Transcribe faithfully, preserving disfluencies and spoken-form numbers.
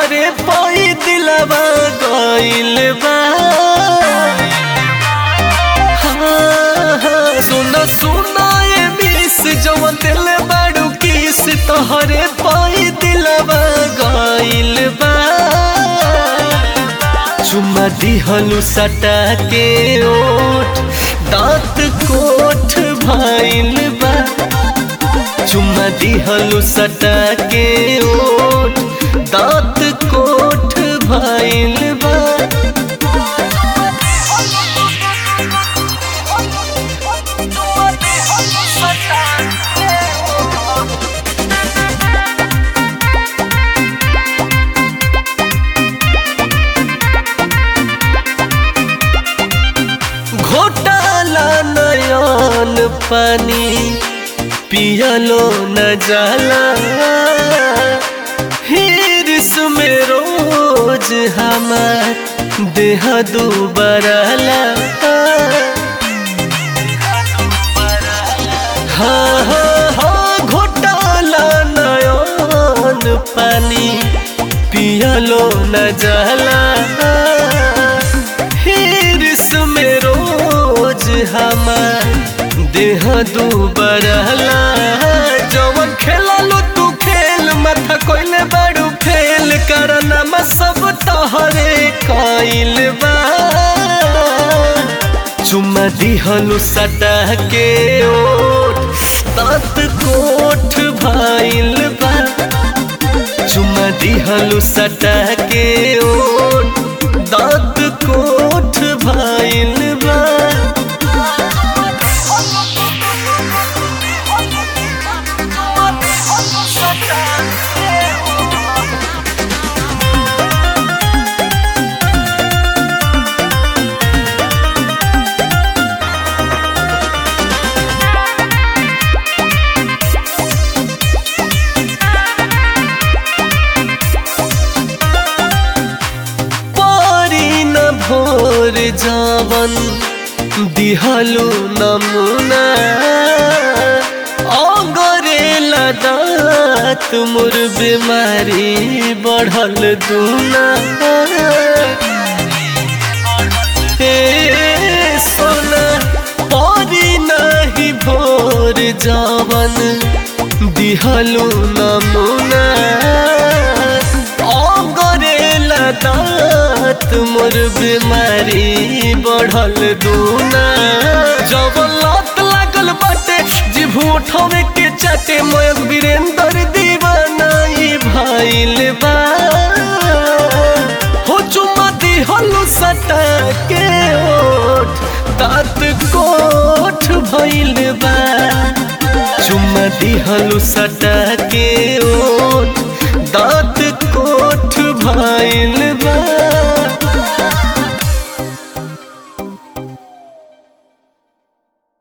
तोहरे पाई दिलवा गइल बा। हाँ हाँ सुना सुना ये मिस जवन दिल बाड़ू किस तोहरे पाई दिलवा गइल बा। चुम्मा दिहलु सटा के ओठ दांत कोठ भइल बा। चुम्मा दिहलु सटा के ओठ दांत कोठ भइल बा। घोटाला नयन पानी पियलो न जाला। हिर्स में रोज हमार देह दुबरला। हाँ हाँ हाँ घोटाला नयन पानी पियलो न जाला। हिर्स में रोज हमार देह दुबरला। जवन खेललो तू खेल माथा कोइले बाड़ू फेल करनमा सब तोहरे कइल बा। चुम्मा दिहलु सटा के ओठ दांत कोठ भइल बा। चुम्मा दिहलु सटा के ओठ दांत कोठ भइल बा। भोर जावन दिहलु नमुना अगरेला दात मोर बीमारी बढ़ल दूना। हे सोना परी नहीं भोर जावन दिहलु नमुना अगरेला दात मोर बीमारी बढ़ल दूना। जब लत लागल बाटे जीभ उठावे के चाटे मयक वीरेंद्र दीवाना ई भइल बा। हो चुम्मा दिहलु सटा के ओठ दांत कोठ भइल बा। चुम्मा दिहलु सटा के ओठ दांत कोठ भइल